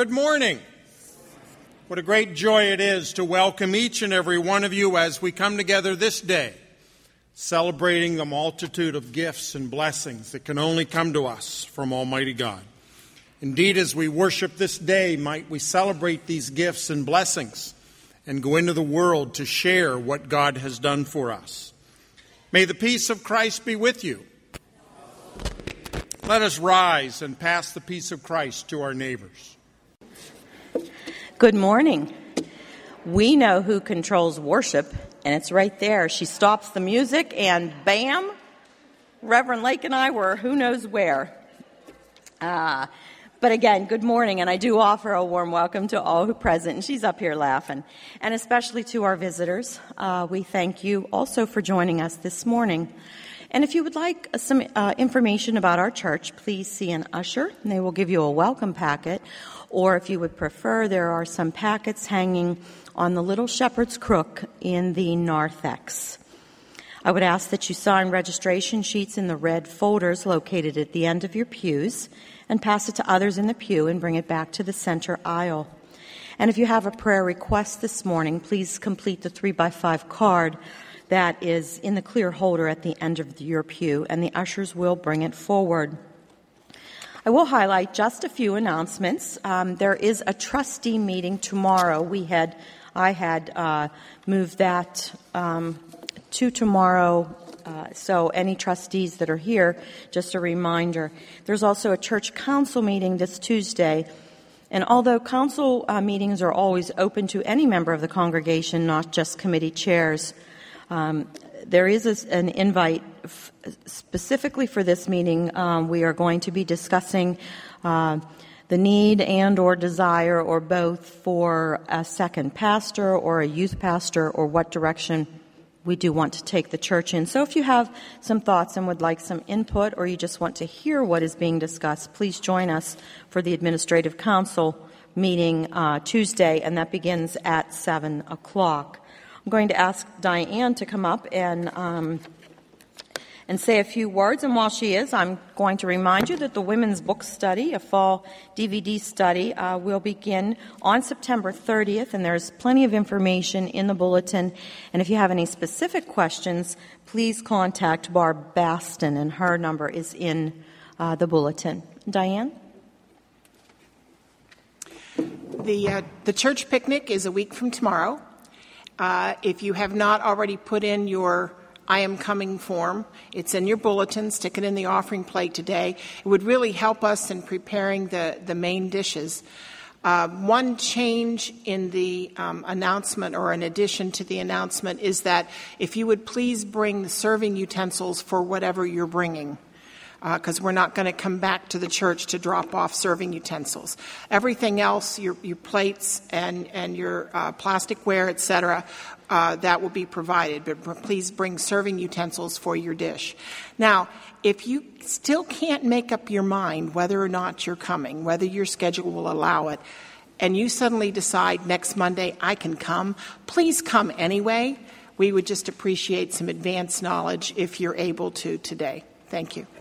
Good morning. What a great joy it is to welcome each and every one of you as we come together this day, celebrating the multitude of gifts and blessings that can only come to us from Almighty God. Indeed, as we worship this day, might we celebrate these gifts and blessings and go into the world to share what God has done for us. May the peace of Christ be with you. Let us rise and pass the peace of Christ to our neighbors. Good morning. We know who controls worship, and it's right there. She stops the music, and bam, Reverend Lake and I were who knows where. But again, good morning, and I do offer a warm welcome to all who are present, and she's up here laughing, and especially to our visitors. We thank you also for joining us this morning. And if you would like some information about our church, please see an usher, and they will give you a welcome packet. Or if you would prefer, there are some packets hanging on the Little Shepherd's Crook in the narthex. I would ask that you sign registration sheets in the red folders located at the end of your pews and pass it to others in the pew and bring it back to the center aisle. And if you have a prayer request this morning, please complete the 3x5 card that is in the clear holder at the end of your pew, and the ushers will bring it forward. I will highlight just a few announcements. There is a trustee meeting tomorrow. I had moved that to tomorrow, so any trustees that are here, just a reminder. There's also a church council meeting this Tuesday. And although council meetings are always open to any member of the congregation, not just committee chairs, there is an invite specifically for this meeting. We are going to be discussing the need and or desire or both for a second pastor or a youth pastor, or what direction we do want to take the church in. So if you have some thoughts and would like some input, or you just want to hear what is being discussed, please join us for the Administrative Council meeting Tuesday, and that begins at 7 o'clock. I'm going to ask Diane to come up and say a few words. And while she is, I'm going to remind you that the Women's Book Study, a fall DVD study, will begin on September 30th, and there's plenty of information in the bulletin. And if you have any specific questions, please contact Barb Baston, and her number is in the bulletin. Diane? The church picnic is a week from tomorrow. If you have not already put in your I am coming form, it's in your bulletin. Stick it in the offering plate today. It would really help us in preparing the main dishes. One change in the announcement, or an addition to the announcement, is that if you would please bring the serving utensils for whatever you're bringing, because we're not going to come back to the church to drop off serving utensils. Everything else, your plates and your plasticware, etc., that will be provided, but please bring serving utensils for your dish. Now, if you still can't make up your mind whether or not you're coming, whether your schedule will allow it, and you suddenly decide next Monday I can come, please come anyway. We would just appreciate some advance knowledge if you're able to today. Thank you.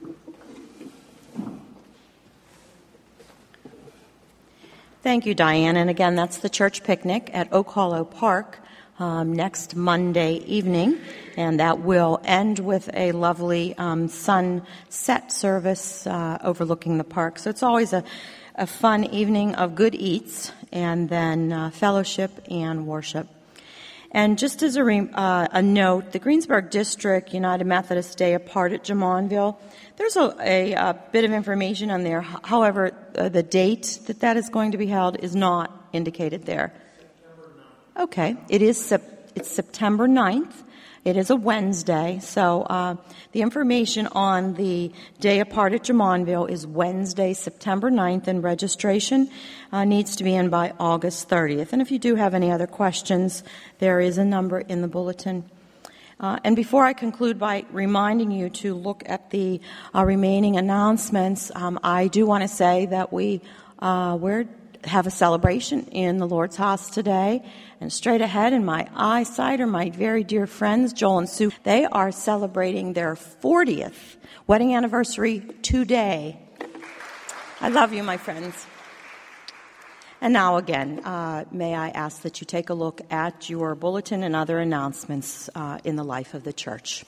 Thank you, Diane. And again, that's the church picnic at Oak Hollow Park next Monday evening, and that will end with a lovely sunset service overlooking the park. So it's always a fun evening of good eats, and then fellowship and worship. And just as a note, the Greensburg District United Methodist Day Apart at Jamonville, there's a bit of information on there. However, the date that is going to be held is not indicated there. Okay, it's September 9th. It is a Wednesday, so the information on the Day Apart at Jamonville is Wednesday, September 9th, and registration needs to be in by August 30th. And if you do have any other questions, there is a number in the bulletin. And before I conclude by reminding you to look at the remaining announcements, I do want to say that we have a celebration in the Lord's house today. And straight ahead in my eyesight are my very dear friends, Joel and Sue. They are celebrating their 40th wedding anniversary today. I love you, my friends. And now again, may I ask that you take a look at your bulletin and other announcements in the life of the church.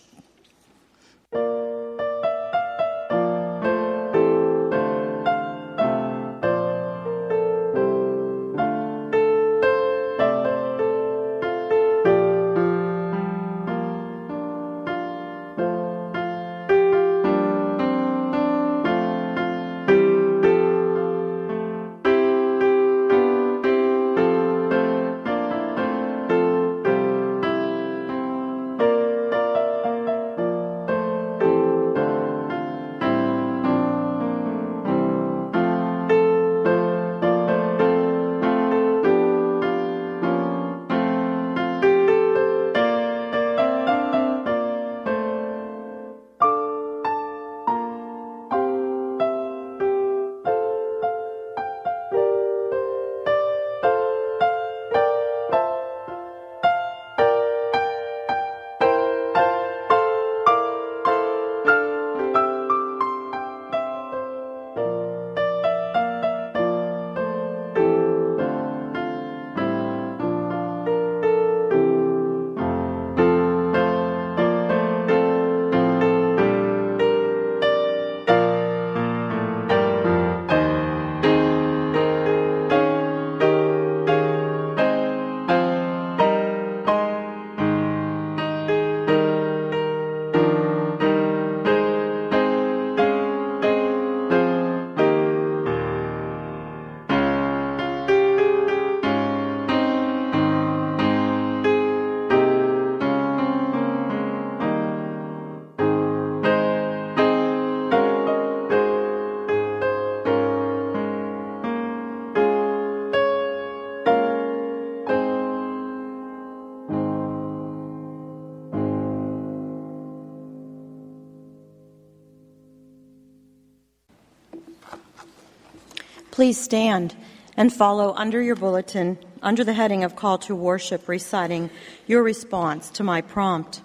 Please stand and follow under your bulletin, under the heading of Call to Worship, reciting your response to my prompt.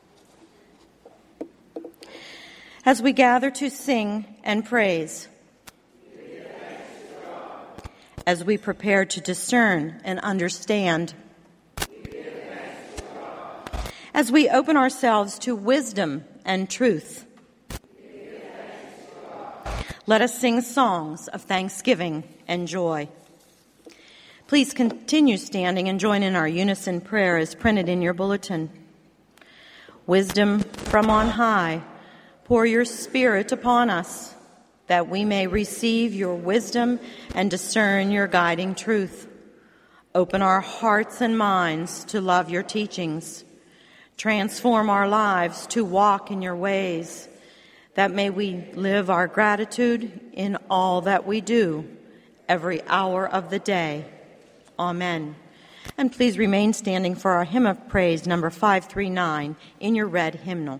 As we gather to sing and praise, as we prepare to discern and understand, as we open ourselves to wisdom and truth, let us sing songs of thanksgiving and joy. Please continue standing and join in our unison prayer as printed in your bulletin. Wisdom from on high, pour your Spirit upon us, that we may receive your wisdom and discern your guiding truth. Open our hearts and minds to love your teachings. Transform our lives to walk in your ways, that may we live our gratitude in all that we do, every hour of the day. Amen. And please remain standing for our hymn of praise, number 539, in your red hymnal.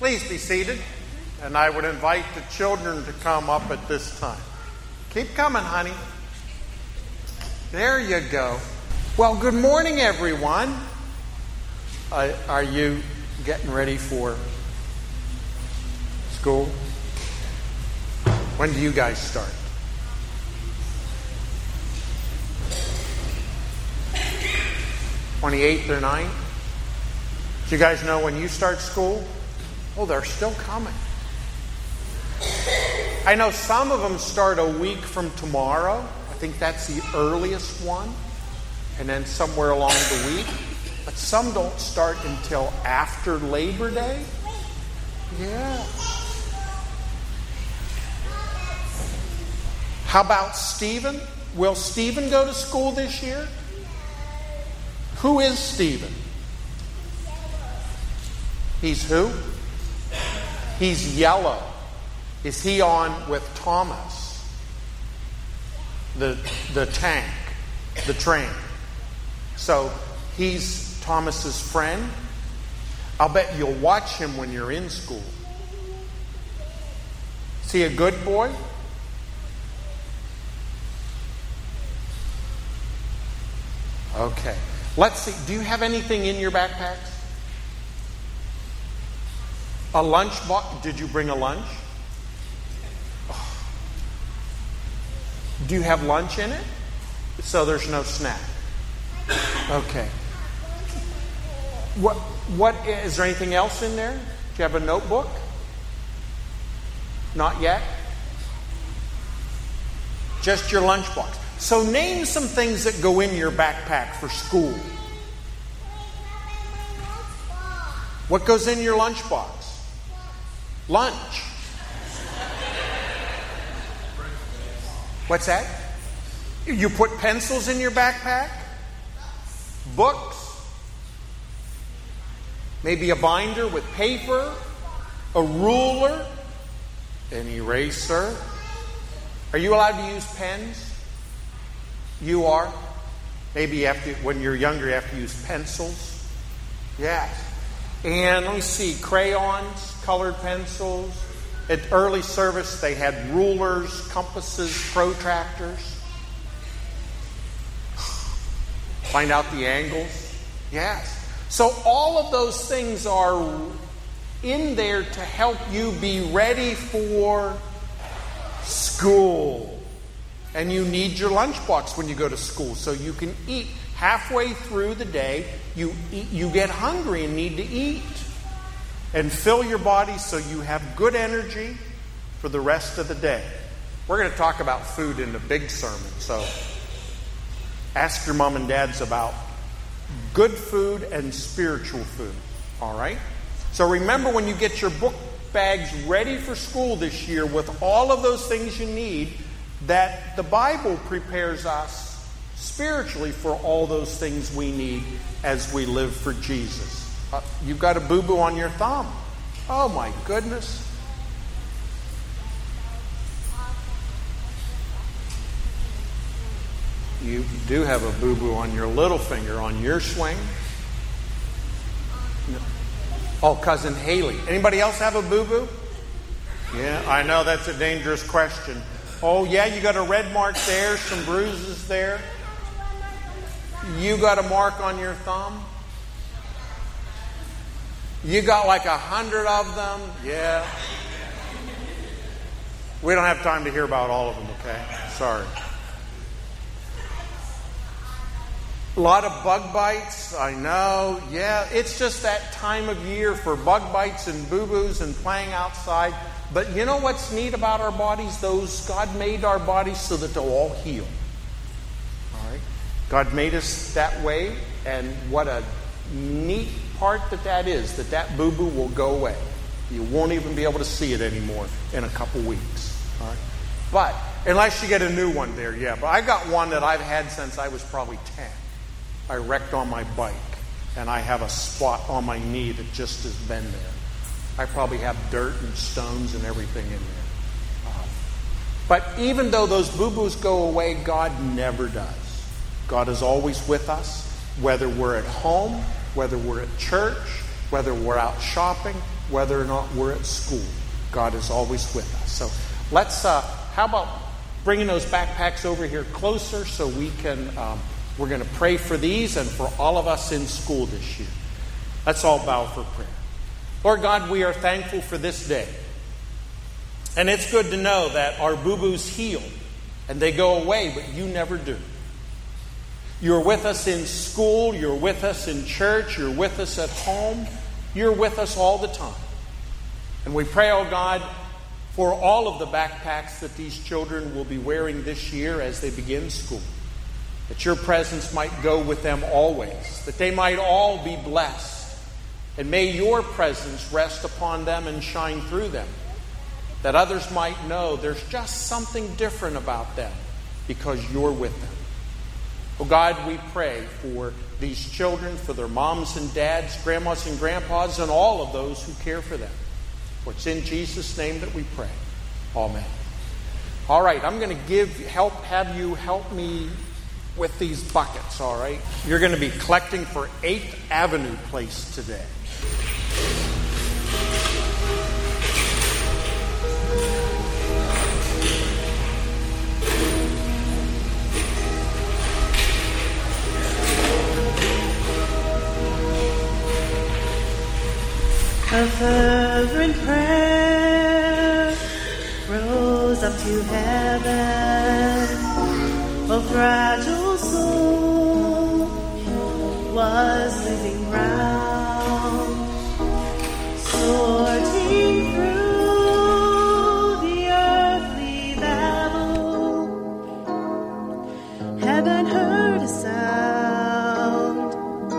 Please be seated, and I would invite the children to come up at this time. Keep coming, honey. There you go. Well, good morning, everyone. Are you getting ready for school? When do you guys start? 28th or 9th? Do you guys know when you start school? Oh, they're still coming. I know some of them start a week from tomorrow. I think that's the earliest one. And then somewhere along the week. But some don't start until after Labor Day. Yeah. How about Stephen? Will Stephen go to school this year? Who is Stephen? He's who? He's yellow. Is he on with Thomas? The tank, the train. So he's Thomas's friend. I'll bet you'll watch him when you're in school. Is he a good boy? Okay. Let's see. Do you have anything in your backpacks? A lunch box? Did you bring a lunch? Oh. Do you have lunch in it? So there's no snack. Okay. What is there anything else in there? Do you have a notebook? Not yet? Just your lunchbox. So name some things that go in your backpack for school. What goes in your lunchbox? Lunch. What's that? You put pencils in your backpack? Books? Maybe a binder with paper? A ruler? An eraser? Are you allowed to use pens? You are? Maybe you have to, when you're younger, you have to use pencils. Yes. And let me see, crayons, colored pencils. At early service, they had rulers, compasses, protractors. Find out the angles. Yes. So all of those things are in there to help you be ready for school. And you need your lunchbox when you go to school so you can eat. Halfway through the day, you get hungry and need to eat. And fill your body so you have good energy for the rest of the day. We're going to talk about food in the big sermon. So ask your mom and dads about good food and spiritual food. All right? So remember, when you get your book bags ready for school this year with all of those things you need, that the Bible prepares us spiritually for all those things we need as we live for Jesus. You've got a boo-boo on your thumb. Oh my goodness. You do have a boo-boo on your little finger on your swing. No. Oh, Cousin Haley. Anybody else have a boo-boo? Yeah, I know that's a dangerous question. Oh, yeah, you got a red mark there, some bruises there. You got a mark on your thumb. You got like 100 of them. Yeah. We don't have time to hear about all of them, okay? Sorry. A lot of bug bites, I know. Yeah, it's just that time of year for bug bites and boo-boos and playing outside. But you know what's neat about our bodies? God made our bodies so that they'll all heal. All right? God made us that way, and what a neat part that is, that boo-boo will go away. You won't even be able to see it anymore in a couple weeks. All right? But, unless you get a new one there, yeah. But I got one that I've had since I was probably 10. I wrecked on my bike, and I have a spot on my knee that just has been there. I probably have dirt and stones and everything in there. But even though those boo-boos go away, God never does. God is always with us, whether we're at home, whether we're at church, whether we're out shopping, whether or not we're at school. God is always with us. So let's, how about bringing those backpacks over here closer so we can, we're going to pray for these and for all of us in school this year. Let's all bow for prayer. Lord God, we are thankful for this day. And it's good to know that our boo-boos heal and they go away, but you never do. You're with us in school, you're with us in church, you're with us at home, you're with us all the time. And we pray, oh God, for all of the backpacks that these children will be wearing this year as they begin school. That your presence might go with them always. That they might all be blessed. And may your presence rest upon them and shine through them. That others might know there's just something different about them because you're with them. Oh God, we pray for these children, for their moms and dads, grandmas and grandpas, and all of those who care for them. For it's in Jesus' name that we pray. Amen. All right, I'm going to have you help me with these buckets, all right? You're going to be collecting for 8th Avenue Place today. A fervent prayer rose up to heaven. A fragile soul was losing ground, sorting through the earthly battle. Heaven heard a sound.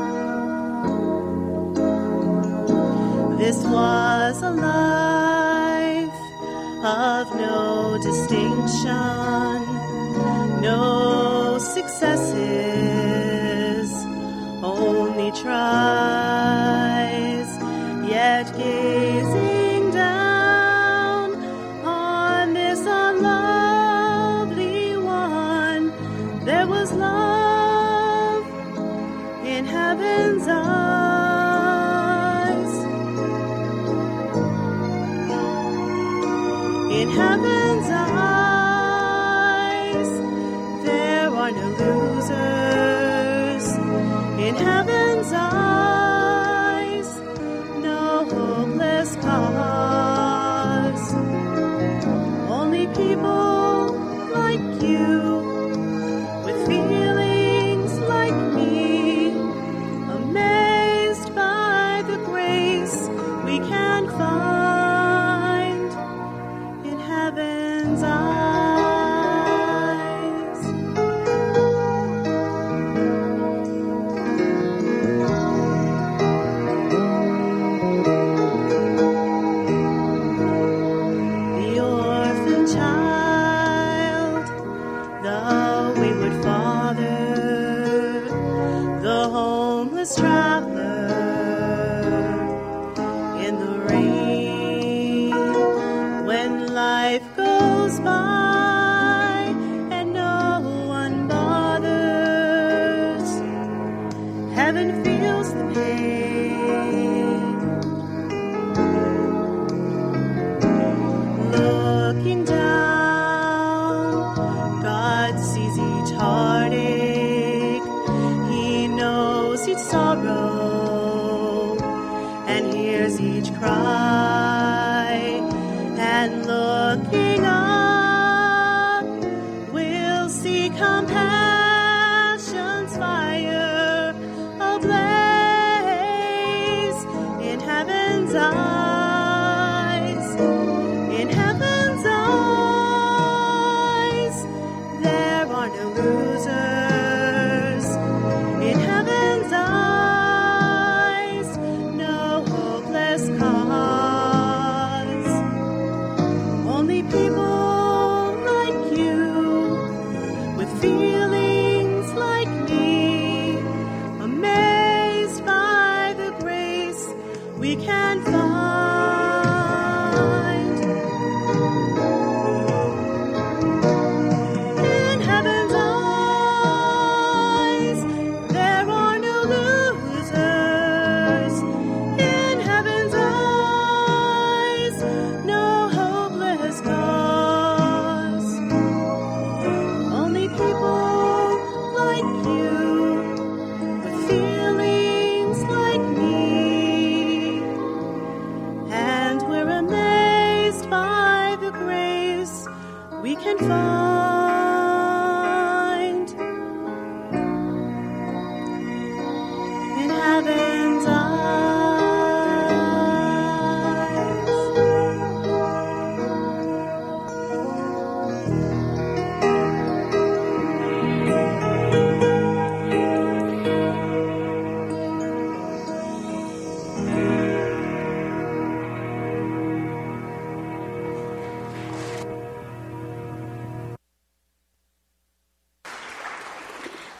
This was a life of no distinction, no successes, only tries, yet gazing down on this unlovely one, there was love in heaven's eyes. In heaven's eyes, there are no losers. In heaven's eyes, no hopeless cause. Only people like you, with feelings like me, amazed by the grace we can find. Heaven's eyes. The orphan child, the wayward father, the homeless traveler in the rain. When life goes by and no one bothers, heaven feels the pain. Looking down, God sees each heartache. He knows each sorrow and hears each cry. And looking up, we'll see compassion's fire ablaze in heaven's eyes. In heaven's eyes, there are no losers. In heaven's eyes, no hopeless cause. Only people like you, with feelings like me, amazed by the grace we can find. In heaven's eyes, there are no losers. In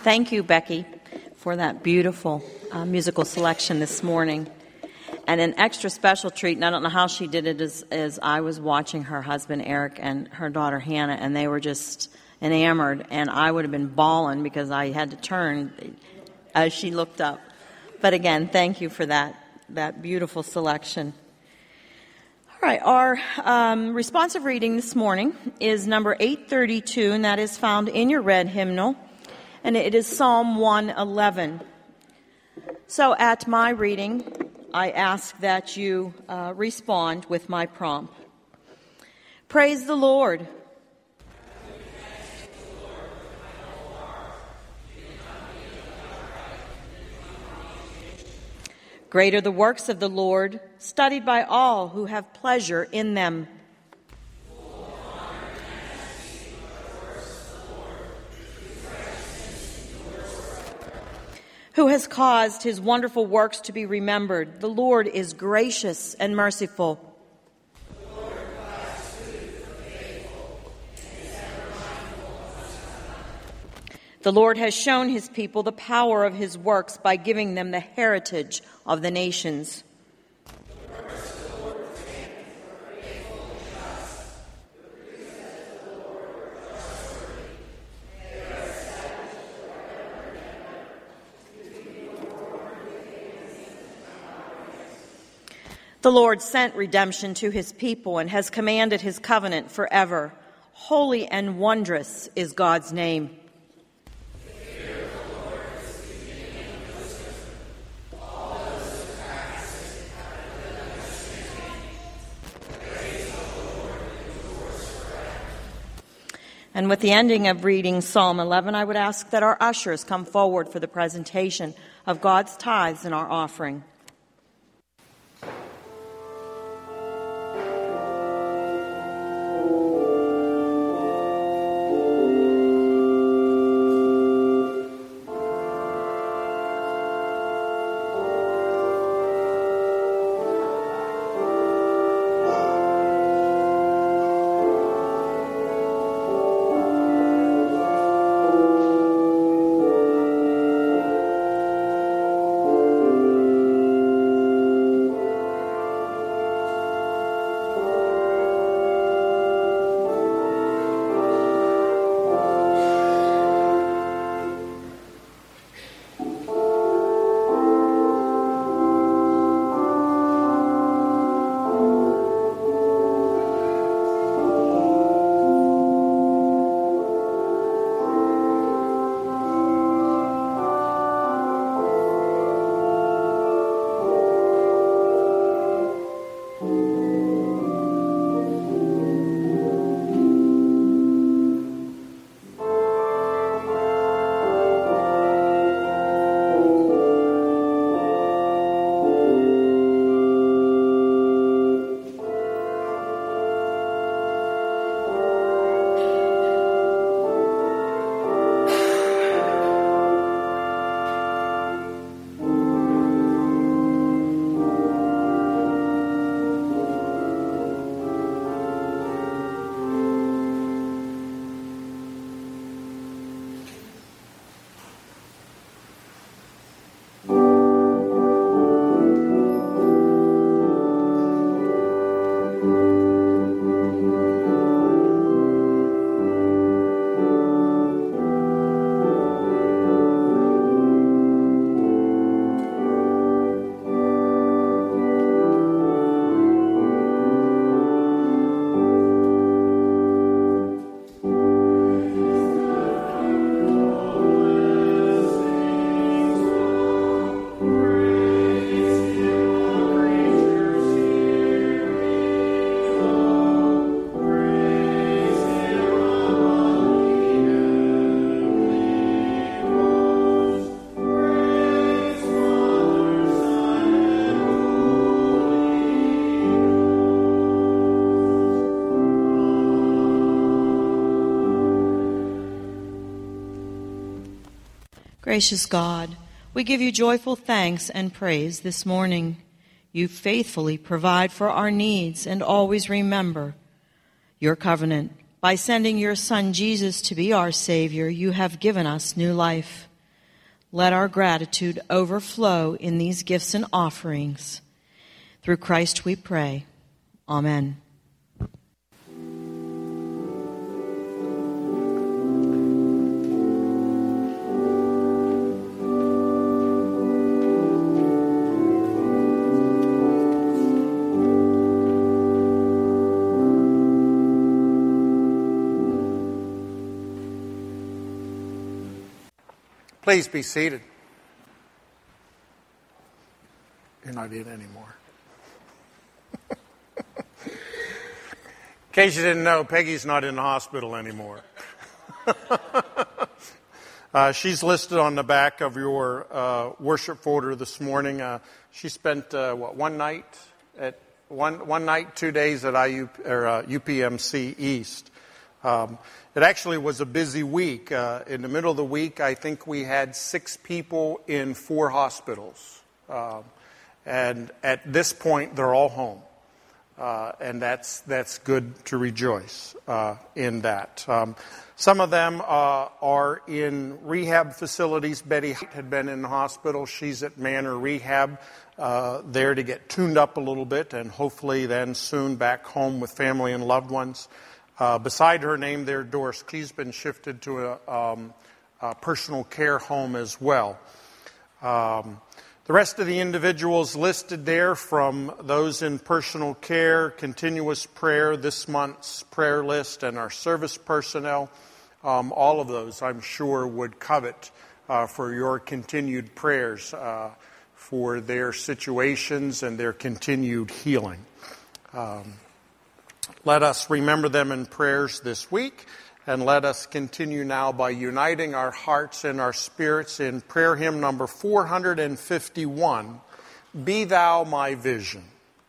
Thank you, Becky, for that beautiful musical selection this morning. And an extra special treat, and I don't know how she did it, is I was watching her husband, Eric, and her daughter, Hannah, and they were just enamored, and I would have been bawling because I had to turn as she looked up. But again, thank you for that beautiful selection. All right, our responsive reading this morning is number 832, and that is found in your red hymnal, and it is Psalm 111. So at my reading, I ask that you respond with my prompt. Praise the Lord. Great are the works of the Lord, studied by all who have pleasure in them. Who has caused his wonderful works to be remembered? The Lord is gracious and merciful. The Lord has shown his people the power of his works by giving them the heritage of the nations. The Lord sent redemption to his people and has commanded his covenant forever. Holy and wondrous is God's name. And with the ending of reading Psalm 11, I would ask that our ushers come forward for the presentation of God's tithes and our offering. Gracious God, we give you joyful thanks and praise this morning. You faithfully provide for our needs and always remember your covenant. By sending your Son Jesus to be our Savior, you have given us new life. let our gratitude overflow in these gifts and offerings. Through Christ we pray. Amen. Please be seated. You're not in anymore. In case you didn't know, Peggy's not in the hospital anymore. She's listed on the back of your worship folder this morning. She spent one night, 2 days at UPMC East. It actually was a busy week. In the middle of the week, I think we had 6 people in 4 hospitals. And at this point, they're all home. And that's good to rejoice in that. Some of them are in rehab facilities. Betty had been in the hospital. She's at Manor Rehab there to get tuned up a little bit and hopefully then soon back home with family and loved ones. Beside her name there, Doris, she's been shifted to a personal care home as well. The rest of the individuals listed there, from those in personal care, continuous prayer, this month's prayer list, and our service personnel, all of those I'm sure would covet for your continued prayers for their situations and their continued healing. Let us remember them in prayers this week, and let us continue now by uniting our hearts and our spirits in prayer hymn number 451, Be Thou My Vision.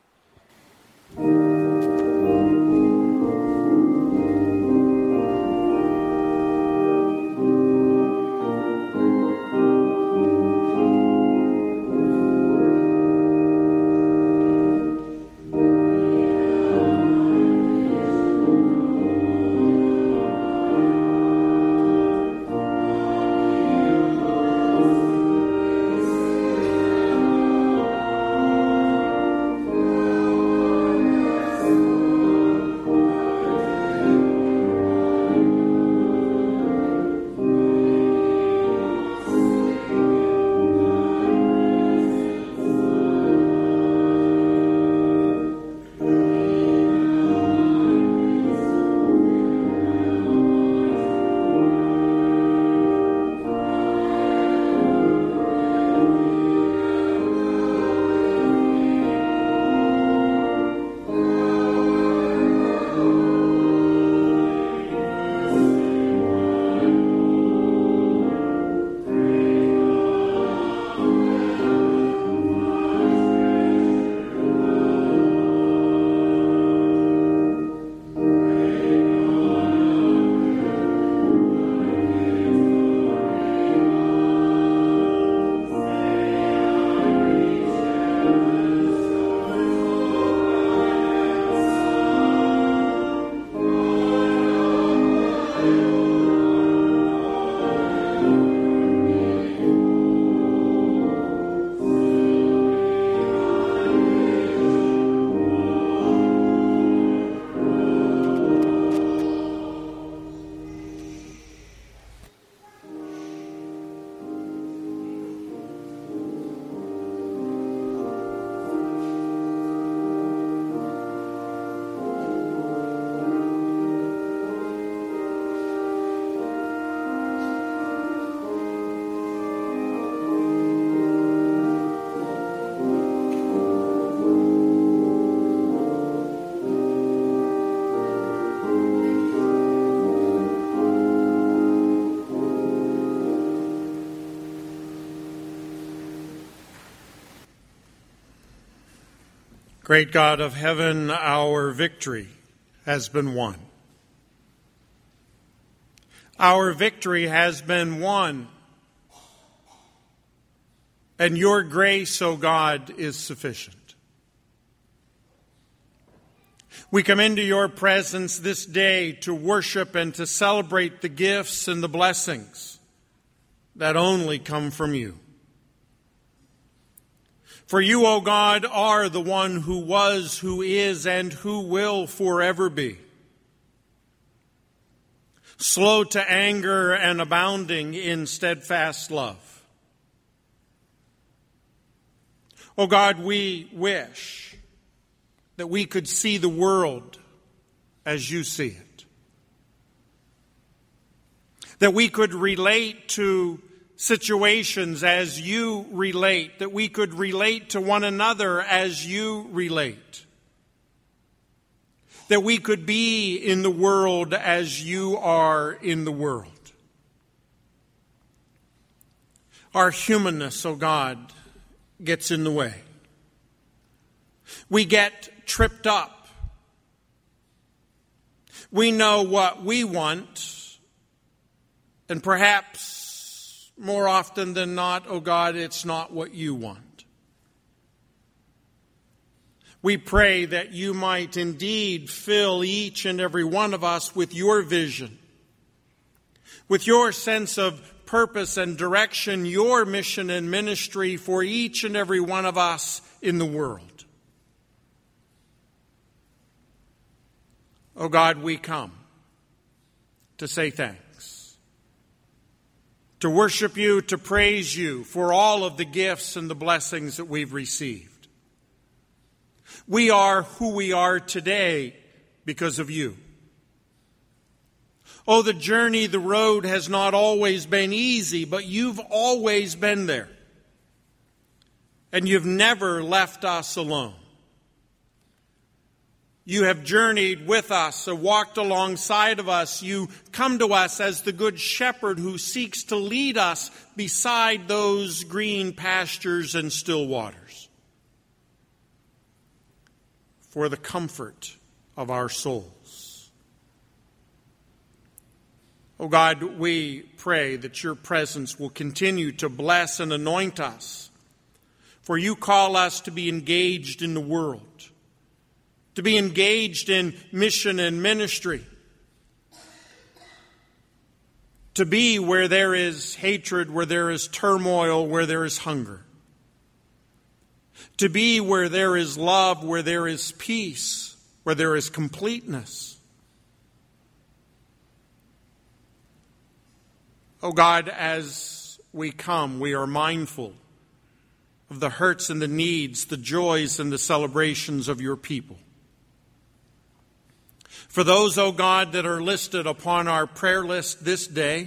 Great God of heaven, our victory has been won. Our victory has been won. And your grace, O God, is sufficient. We come into your presence this day to worship and to celebrate the gifts and the blessings that only come from you. For you, O God, are the one who was, who is, and who will forever be. Slow to anger and abounding in steadfast love. O God, we wish that we could see the world as you see it. That we could relate to situations as you relate, that we could relate to one another as you relate, that we could be in the world as you are in the world. Our humanness, O God, gets in the way. We get tripped up. We know what we want, and perhaps more often than not, O God, it's not what you want. We pray that you might indeed fill each and every one of us with your vision, with your sense of purpose and direction, your mission and ministry for each and every one of us in the world. O God, we come to say thanks. To worship you, to praise you for all of the gifts and the blessings that we've received. We are who we are today because of you. Oh, the journey, the road has not always been easy, but you've always been there. And you've never left us alone. You have journeyed with us, walked alongside of us. You come to us as the good shepherd who seeks to lead us beside those green pastures and still waters for the comfort of our souls. Oh God, we pray that your presence will continue to bless and anoint us, for you call us to be engaged in the world, to be engaged in mission and ministry, to be where there is hatred, where there is turmoil, where there is hunger, to be where there is love, where there is peace, where there is completeness. Oh God, as we come, we are mindful of the hurts and the needs, the joys and the celebrations of your people. For those, O God, that are listed upon our prayer list this day,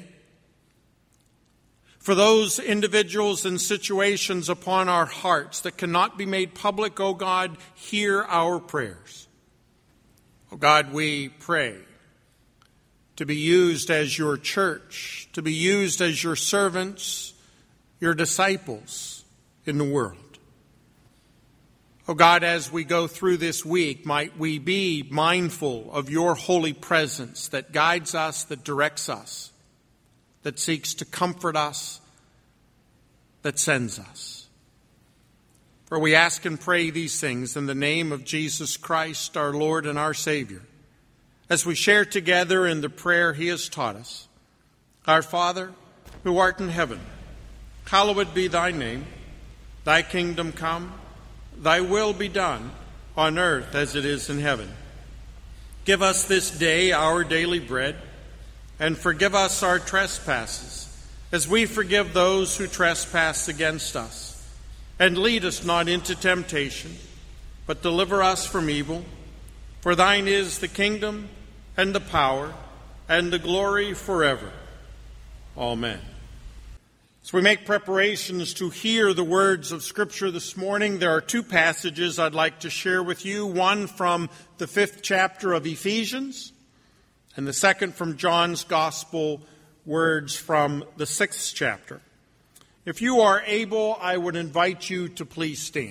for those individuals and situations upon our hearts that cannot be made public, O God, hear our prayers. O God, we pray to be used as your church, to be used as your servants, your disciples in the world. Oh God, as we go through this week, might we be mindful of your holy presence that guides us, that directs us, that seeks to comfort us, that sends us. For we ask and pray these things in the name of Jesus Christ, our Lord and our Savior, as we share together in the prayer he has taught us. Our Father, who art in heaven, hallowed be thy name. Thy kingdom come. Thy will be done on earth as it is in heaven. Give us this day our daily bread, and forgive us our trespasses, as we forgive those who trespass against us. And lead us not into temptation, but deliver us from evil. For thine is the kingdom, and the power, and the glory forever. Amen. As we make preparations to hear the words of Scripture this morning, there are two passages I'd like to share with you. One from the 5th chapter of Ephesians, and the second from John's Gospel, words from the 6th chapter. If you are able, I would invite you to please stand.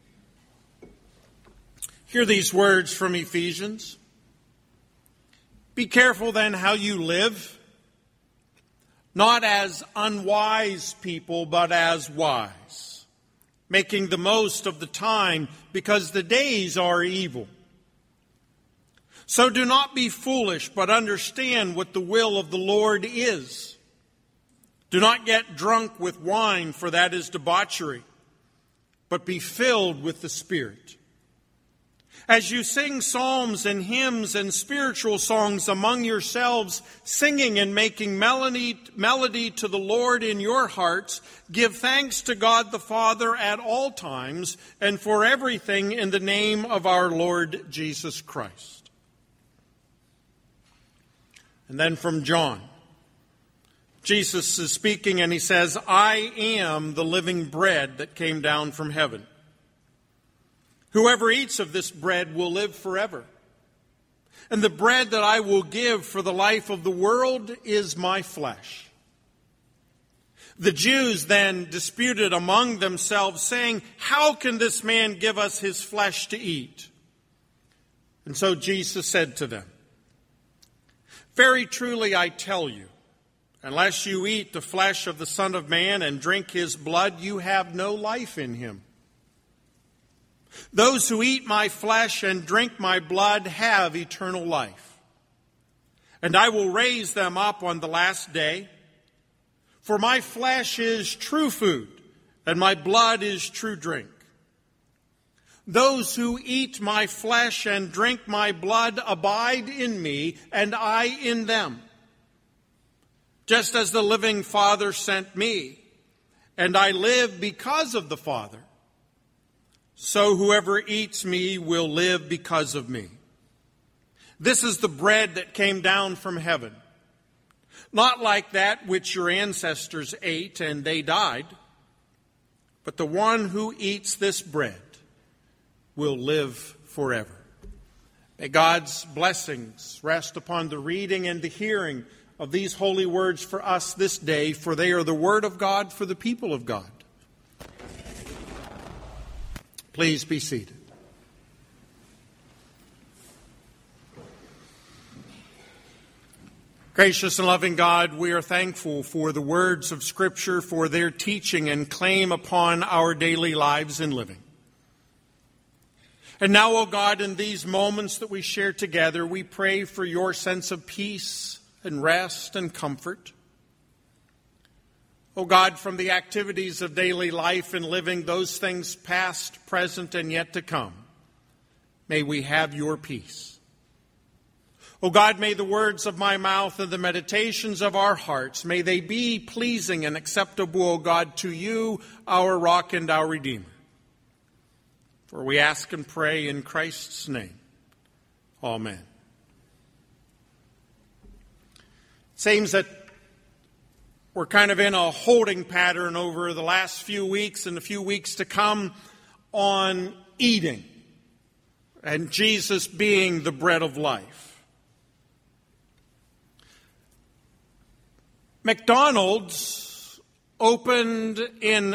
Hear these words from Ephesians. Be careful then how you live, not as unwise people, but as wise, making the most of the time, because the days are evil. So do not be foolish, but understand what the will of the Lord is. Do not get drunk with wine, for that is debauchery, but be filled with the Spirit. As you sing psalms and hymns and spiritual songs among yourselves, singing and making melody to the Lord in your hearts, give thanks to God the Father at all times and for everything in the name of our Lord Jesus Christ. And then from John, Jesus is speaking and he says, I am the living bread that came down from heaven. Whoever eats of this bread will live forever. And the bread that I will give for the life of the world is my flesh. The Jews then disputed among themselves, saying, how can this man give us his flesh to eat? And so Jesus said to them, very truly I tell you, unless you eat the flesh of the Son of Man and drink his blood, you have no life in him. Those who eat my flesh and drink my blood have eternal life, and I will raise them up on the last day. For my flesh is true food, and my blood is true drink. Those who eat my flesh and drink my blood abide in me, and I in them. Just as the living Father sent me, and I live because of the Father, so whoever eats me will live because of me. This is the bread that came down from heaven, not like that which your ancestors ate and they died, but the one who eats this bread will live forever. May God's blessings rest upon the reading and the hearing of these holy words for us this day, for they are the word of God for the people of God. Please be seated. Gracious and loving God, we are thankful for the words of Scripture, for their teaching and claim upon our daily lives and living. And now, O God, in these moments that we share together, we pray for your sense of peace and rest and comfort. O God, from the activities of daily life and living, those things past, present, and yet to come, may we have your peace. O God, may the words of my mouth and the meditations of our hearts, may they be pleasing and acceptable, O God, to you, our rock and our Redeemer. For we ask and pray in Christ's name. Amen. It seems that we're kind of in a holding pattern over the last few weeks and the few weeks to come on eating and Jesus being the bread of life. McDonald's opened in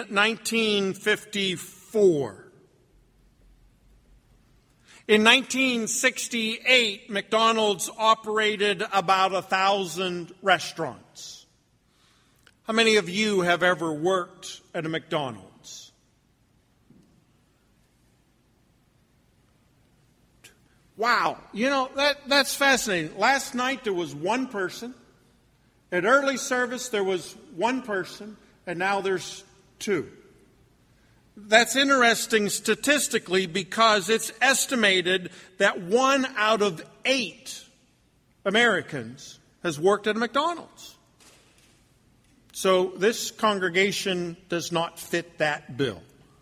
1954. In 1968, McDonald's operated about 1,000 restaurants. How many of you have ever worked at a McDonald's? Wow, that's fascinating. Last night there was one person. At early service there was one person, and now there's two. That's interesting statistically because it's estimated that 1 out of 8 Americans has worked at a McDonald's. So this congregation does not fit that bill.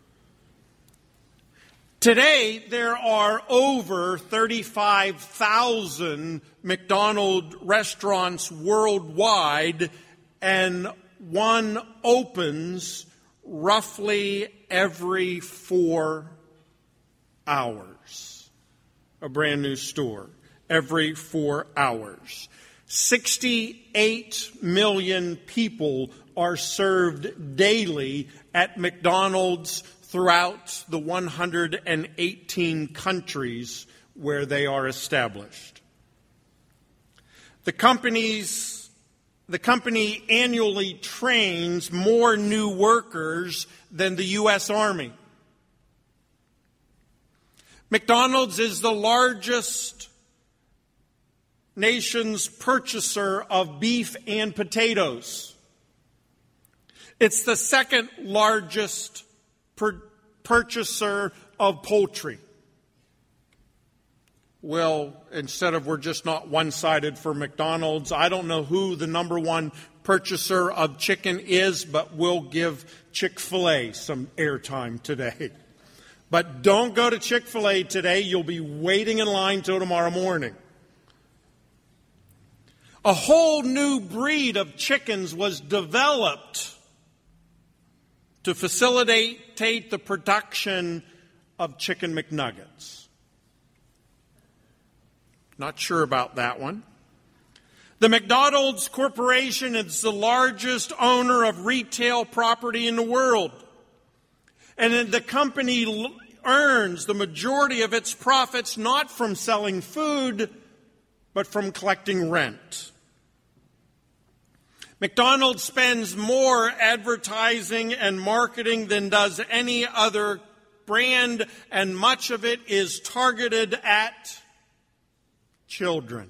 Today, there are over 35,000 McDonald's restaurants worldwide, and one opens roughly every 4 hours. A brand new store every 4 hours. 68 million people are served daily at McDonald's throughout the 118 countries where they are established. The company annually trains more new workers than the U.S. Army. McDonald's is the largest nation's purchaser of beef and potatoes. It's the second largest purchaser of poultry. Well, instead of we're just not one-sided for McDonald's, I don't know who the number one purchaser of chicken is, but we'll give Chick-fil-A some airtime today. But don't go to Chick-fil-A today. You'll be waiting in line till tomorrow morning. A whole new breed of chickens was developed to facilitate the production of Chicken McNuggets. Not sure about that one. The McDonald's Corporation is the largest owner of retail property in the world. And the company earns the majority of its profits not from selling food, but from collecting rent. McDonald's spends more advertising and marketing than does any other brand, and much of it is targeted at children.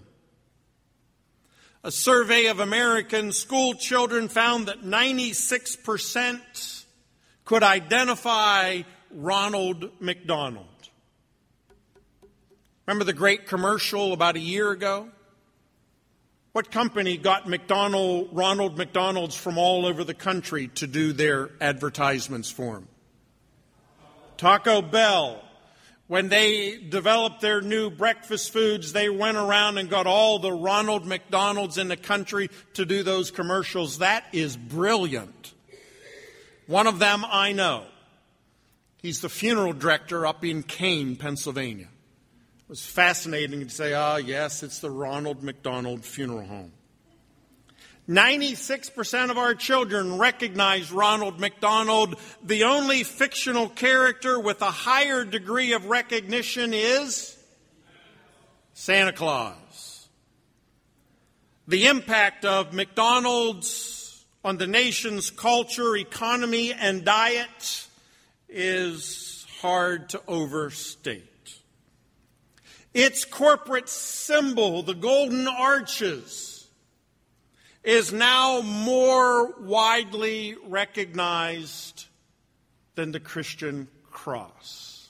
A survey of American school children found that 96% could identify Ronald McDonald. Remember the great commercial about a year ago? What company got Ronald McDonald's from all over the country to do their advertisements for him? Taco Bell. When they developed their new breakfast foods, they went around and got all the Ronald McDonald's in the country to do those commercials. That is brilliant. One of them I know. He's the funeral director up in Kane, Pennsylvania. It was fascinating to say, yes, it's the Ronald McDonald Funeral Home. 96% of our children recognize Ronald McDonald. The only fictional character with a higher degree of recognition is Santa Claus. The impact of McDonald's on the nation's culture, economy, and diet is hard to overstate. Its corporate symbol, the golden arches, is now more widely recognized than the Christian cross.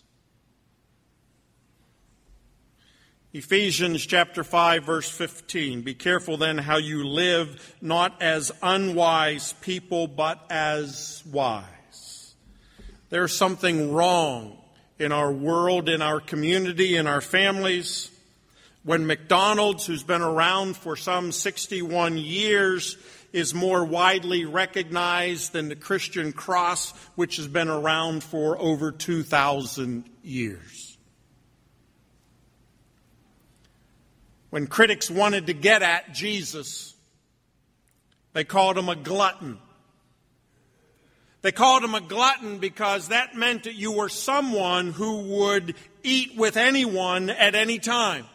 Ephesians chapter 5, verse 15. Be careful then how you live, not as unwise people, but as wise. There's something wrong in our world, in our community, in our families, when McDonald's, who's been around for some 61 years, is more widely recognized than the Christian cross, which has been around for over 2,000 years. When critics wanted to get at Jesus, they called him a glutton. They called him a glutton because that meant that you were someone who would eat with anyone at any time.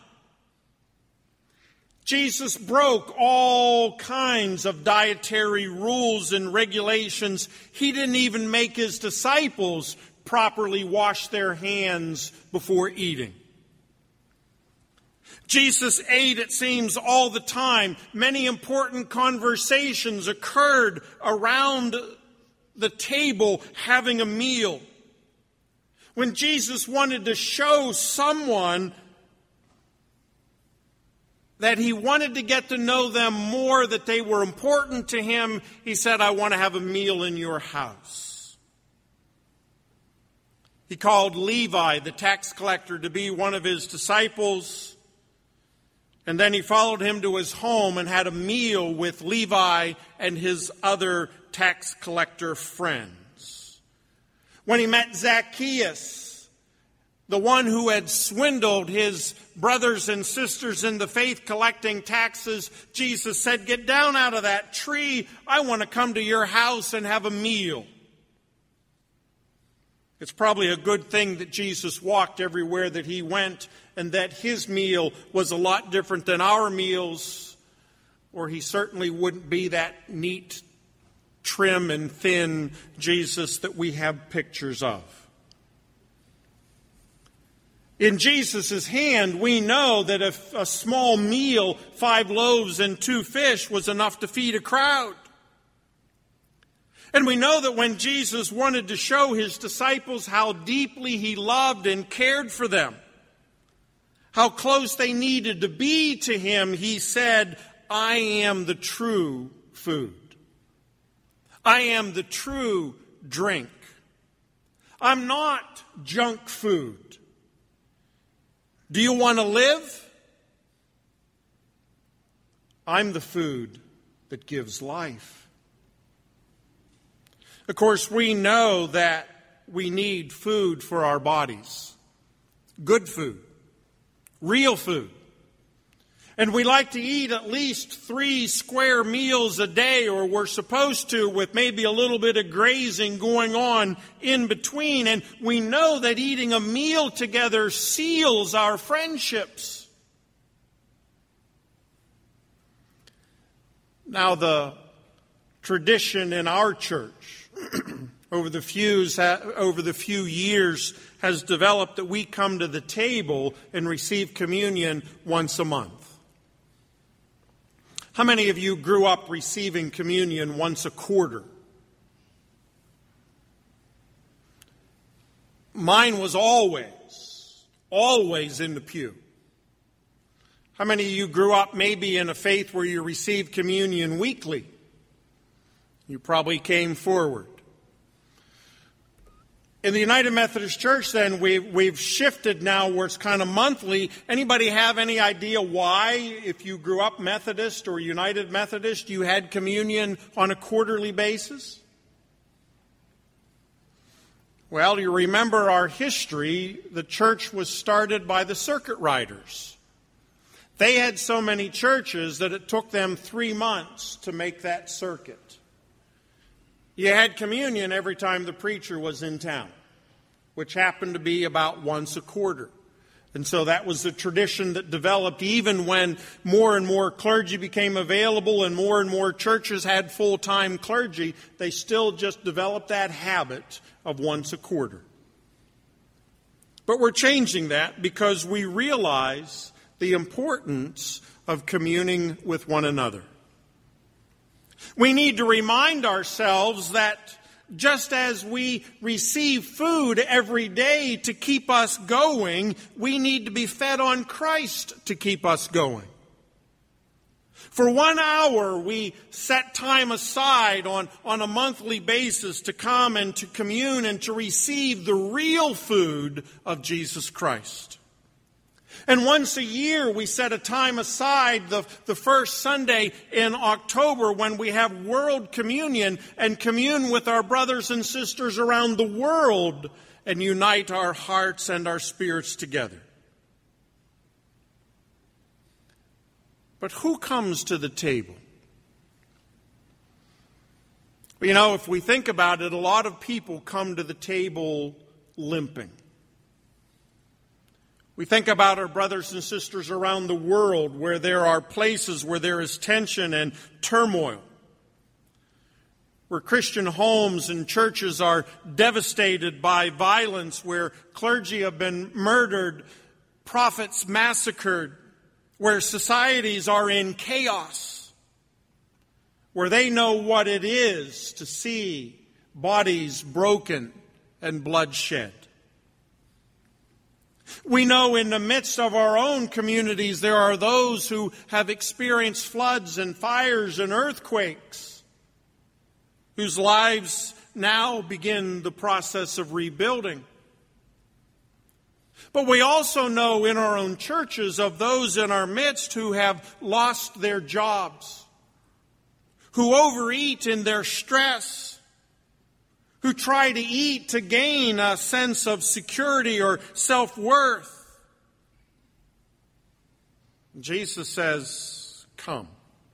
Jesus broke all kinds of dietary rules and regulations. He didn't even make his disciples properly wash their hands before eating. Jesus ate, it seems, all the time. Many important conversations occurred around the table having a meal. When Jesus wanted to show someone that he wanted to get to know them more, that they were important to him, he said, I want to have a meal in your house. He called Levi, the tax collector, to be one of his disciples. And then he followed him to his home and had a meal with Levi and his other tax collector friends. When he met Zacchaeus, the one who had swindled his brothers and sisters in the faith collecting taxes, Jesus said, get down out of that tree. I want to come to your house and have a meal. It's probably a good thing that Jesus walked everywhere that he went and that his meal was a lot different than our meals, or he certainly wouldn't be that neat, trim and thin Jesus that we have pictures of. In Jesus' hand, we know that if a small meal, 5 loaves and 2 fish, was enough to feed a crowd. And we know that when Jesus wanted to show his disciples how deeply he loved and cared for them, how close they needed to be to him, he said, I am the true food. I am the true drink. I'm not junk food. Do you want to live? I'm the food that gives life. Of course, we know that we need food for our bodies. Good food. Real food. And we like to eat at least 3 square meals a day, or we're supposed to, with maybe a little bit of grazing going on in between. And we know that eating a meal together seals our friendships. Now, the tradition in our church over the few years has developed that we come to the table and receive communion once a month. How many of you grew up receiving communion once a quarter? Mine was always in the pew. How many of you grew up maybe in a faith where you received communion weekly? You probably came forward. In the United Methodist Church, then, we've shifted now where it's kind of monthly. Anybody have any idea why, if you grew up Methodist or United Methodist, you had communion on a quarterly basis? Well, you remember our history. The church was started by the circuit riders. They had so many churches that it took them 3 months to make that circuit. You had communion every time the preacher was in town, which happened to be about once a quarter. And so that was the tradition that developed even when more and more clergy became available and more churches had full-time clergy. They still just developed that habit of once a quarter. But we're changing that because we realize the importance of communing with one another. We need to remind ourselves that just as we receive food every day to keep us going, we need to be fed on Christ to keep us going. For 1 hour, we set time aside on a monthly basis to come and to commune and to receive the real food of Jesus Christ. And once a year, we set a time aside the first Sunday in October when we have World Communion and commune with our brothers and sisters around the world and unite our hearts and our spirits together. But who comes to the table? You know, if we think about it, a lot of people come to the table limping. We think about our brothers and sisters around the world where there are places where there is tension and turmoil, where Christian homes and churches are devastated by violence, where clergy have been murdered, prophets massacred, where societies are in chaos, where they know what it is to see bodies broken and bloodshed. We know in the midst of our own communities there are those who have experienced floods and fires and earthquakes, whose lives now begin the process of rebuilding. But we also know in our own churches of those in our midst who have lost their jobs, who overeat in their stress, who try to eat to gain a sense of security or self-worth. Jesus says, come,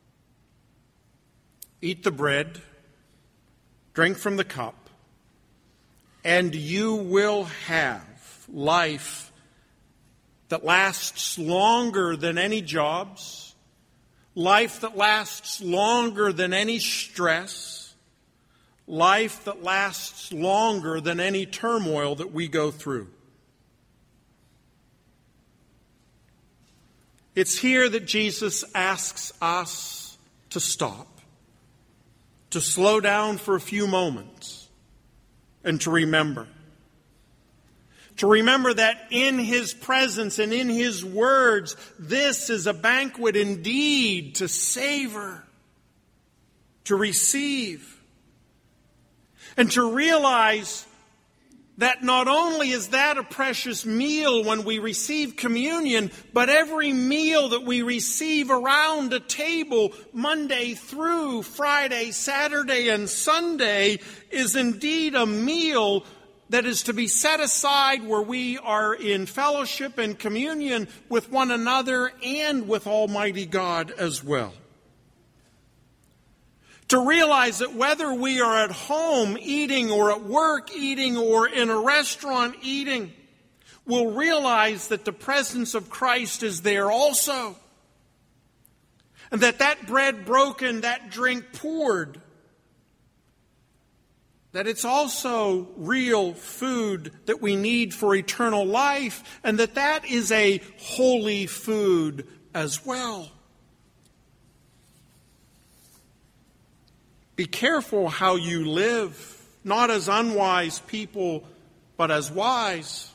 eat the bread, drink from the cup, and you will have life that lasts longer than any jobs, life that lasts longer than any stress, life that lasts longer than any turmoil that we go through. It's here that Jesus asks us to stop to slow down for a few moments and to remember. To remember that in His presence and in His words, this is a banquet indeed to savor, to receive, and to realize that not only is that a precious meal when we receive communion, but every meal that we receive around a table, Monday through Friday, Saturday, and Sunday, is indeed a meal that is to be set aside where we are in fellowship and communion with one another and with Almighty God as well. To realize that whether we are at home eating or at work eating or in a restaurant eating, we'll realize that the presence of Christ is there also. And that bread broken, that drink poured, that it's also real food that we need for eternal life, and that is a holy food as well. Be careful how you live, not as unwise people, but as wise.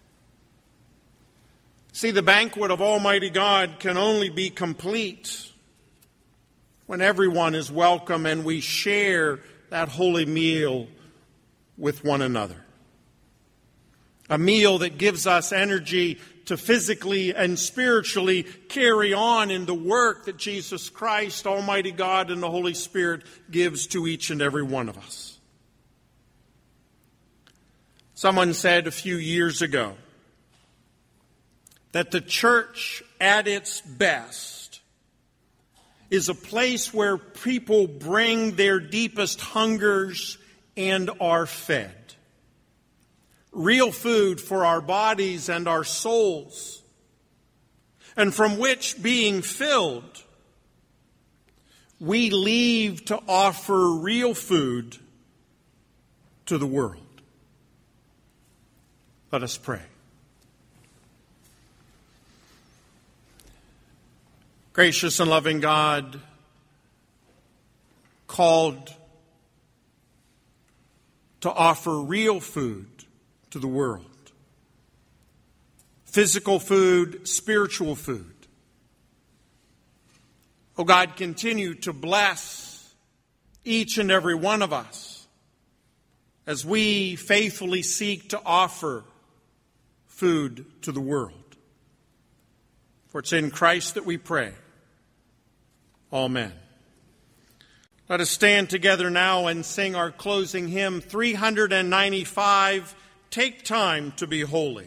See, the banquet of Almighty God can only be complete when everyone is welcome and we share that holy meal with one another. A meal that gives us energy to physically and spiritually carry on in the work that Jesus Christ, Almighty God, and the Holy Spirit gives to each and every one of us. Someone said a few years ago that the church at its best is a place where people bring their deepest hungers and are fed. Real food for our bodies and our souls, and from which, being filled, we leave to offer real food to the world. Let us pray. Gracious and loving God, called to offer real food to the world. Physical food, spiritual food. Oh God, continue to bless each and every one of us as we faithfully seek to offer food to the world. For it's in Christ that we pray. Amen. Let us stand together now and sing our closing hymn, 395, Take Time to Be Holy.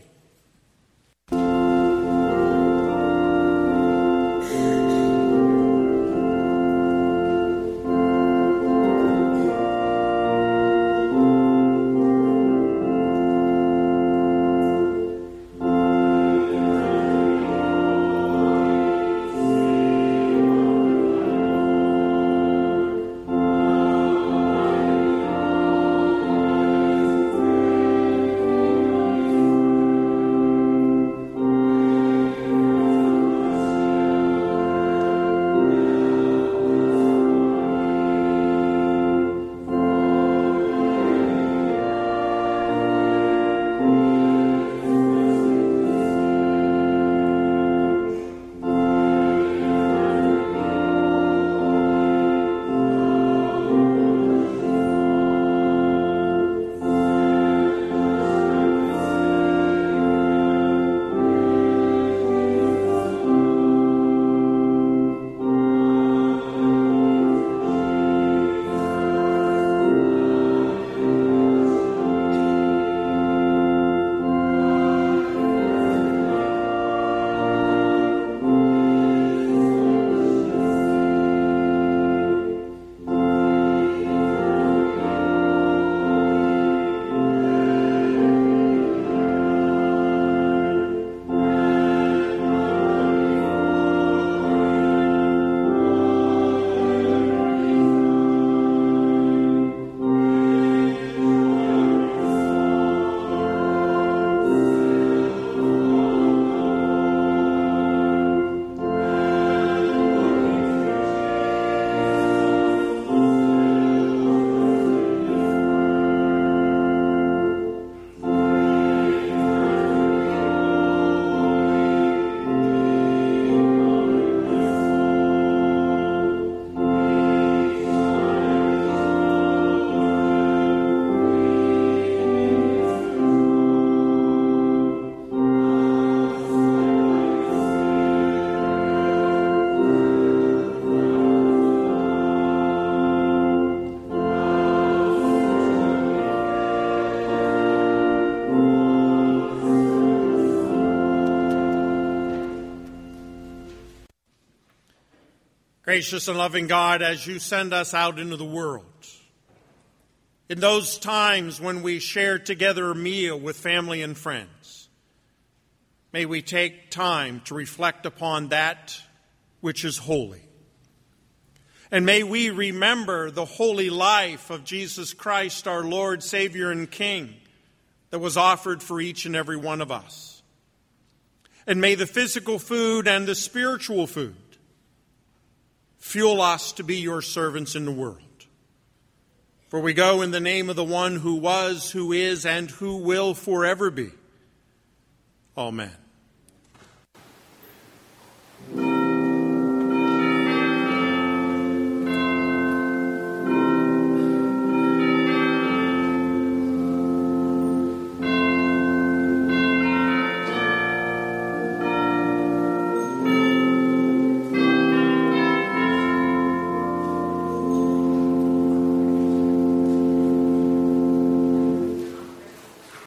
Gracious and loving God, as you send us out into the world, in those times when we share together a meal with family and friends, may we take time to reflect upon that which is holy. And may we remember the holy life of Jesus Christ, our Lord, Savior, and King, that was offered for each and every one of us. And may the physical food and the spiritual food fuel us to be your servants in the world. For we go in the name of the one who was, who is, and who will forever be. Amen.